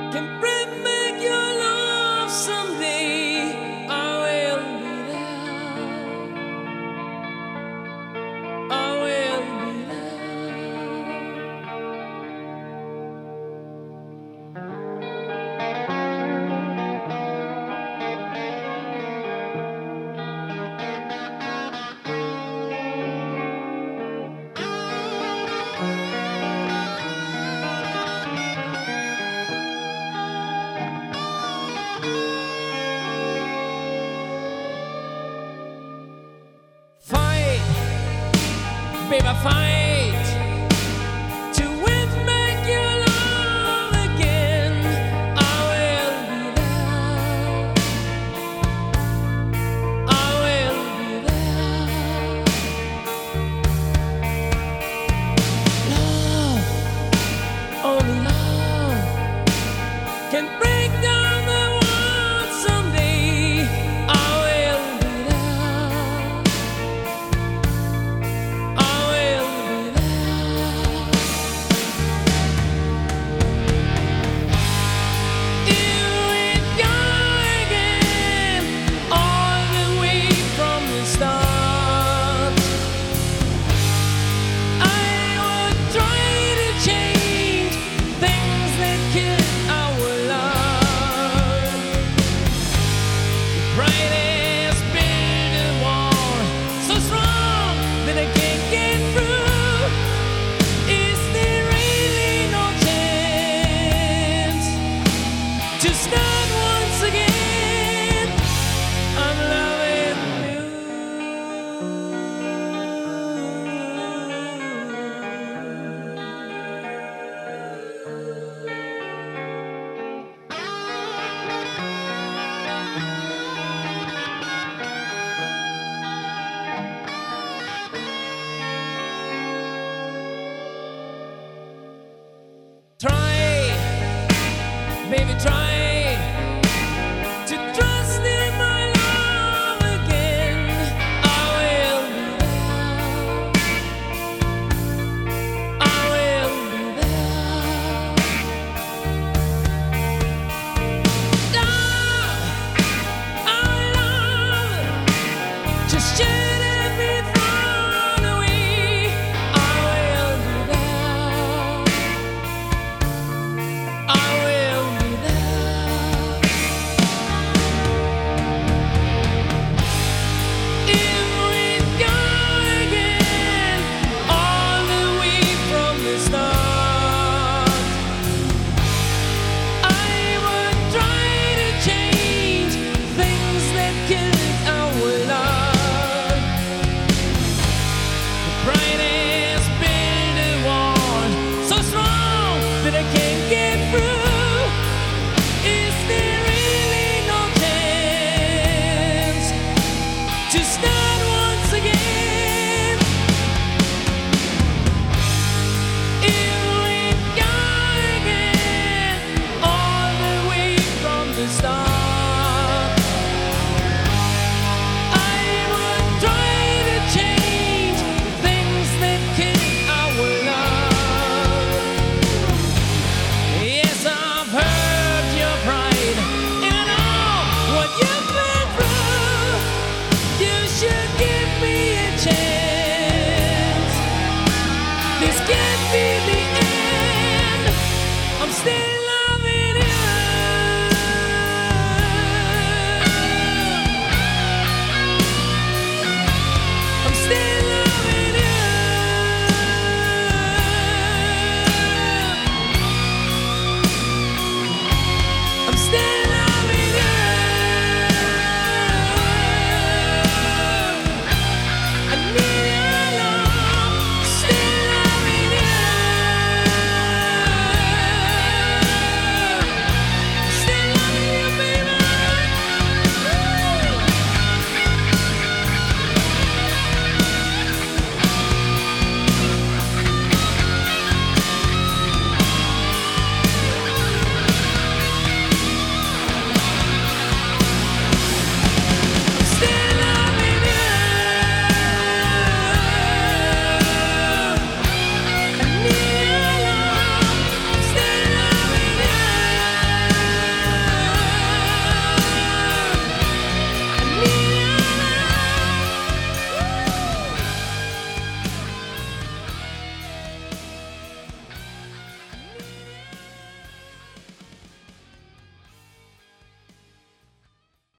Can bring back your love someday. I will be there. I will be baby, fight to win back your love again. I will be there. I will be there. Love, only love can break down the world someday. I will be there. Try, baby, try to trust in my love again. I will be there. I will be there. Love, our love, just shouldn't be thrown away. I will be there. I will be there. If we go again, all the way from the start, I would try to change things that killed our love. The brightest build a wall so strong that I can't get through. Is there really no chance to start once again? If we go again, all the way from the start, I would try to change things that kill our love. Yes, I've heard your pride, and I know what you've been through. You should give me a chance. This can't be the end. I'm still loving you. I'm still loving you. I'm still